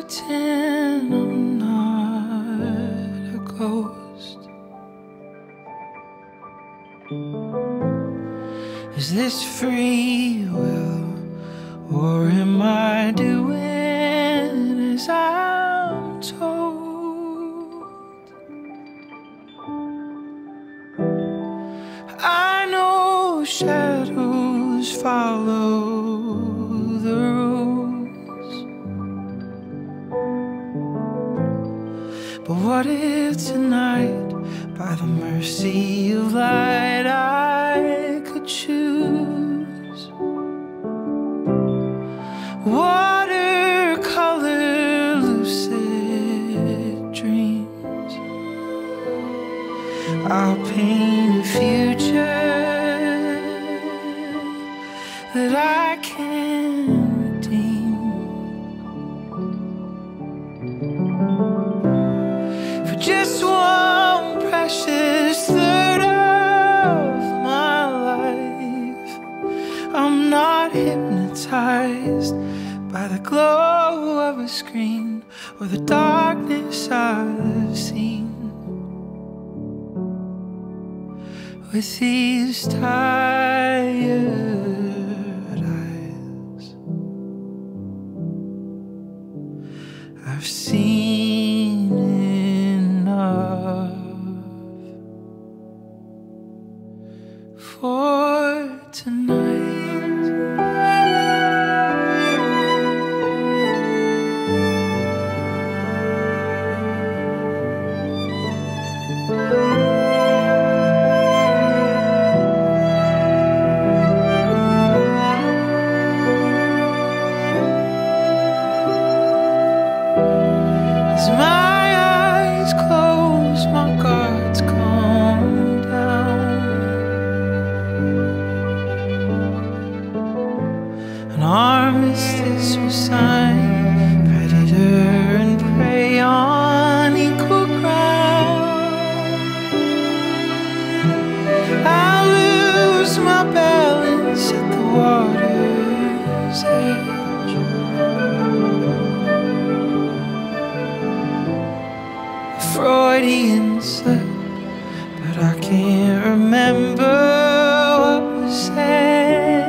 certain I'm not a ghost. Is this free will, or am I doing as I'm told? I know shadows follow the rules, but what if tonight, by the mercy of light, I could choose watercolor lucid dreams? I'll paint a future that I can redeem. For just one precious third of my life, I'm not hypnotized by the glow of a screen or the darkness I've seen. With these tired eyes, I've seen enough for tonight. As my eyes close, my guards calm down. An armistice was signed, predator and prey on equal ground. I lose my balance at the water's edge. Freudian slip, but I can't remember what was said.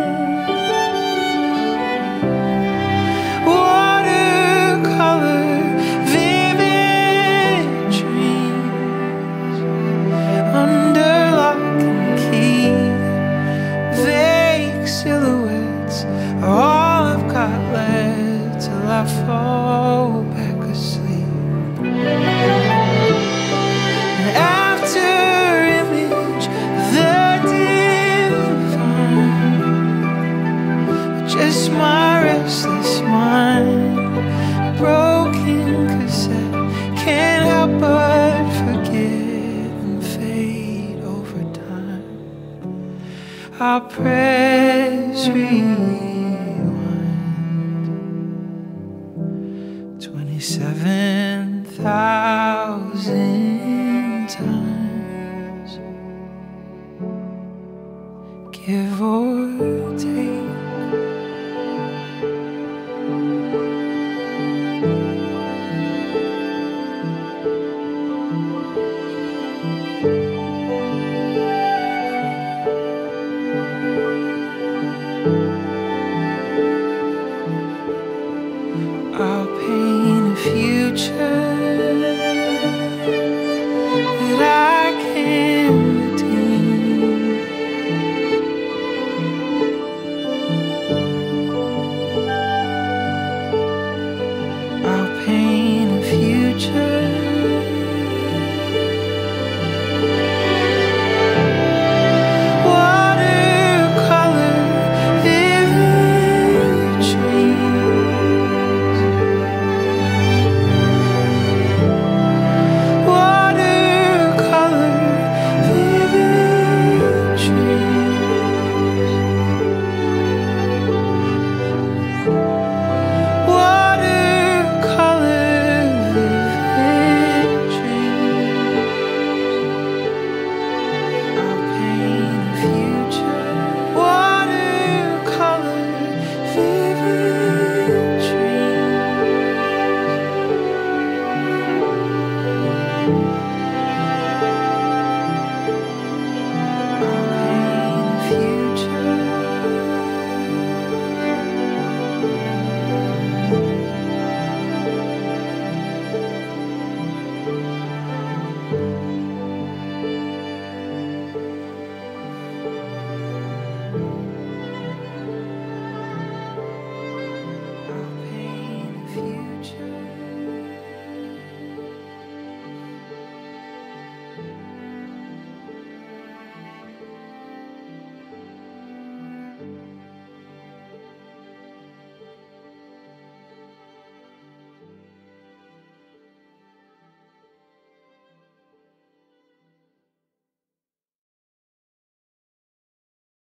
Watercolor, vivid dreams, under lock and key. Vague silhouettes are all I've got left till I fall back asleep. After image the divine, just my restless mind, broken cassette, can't help but forget and fade over time. I'll press rewind 27,000 times, give or take. I'll paint a future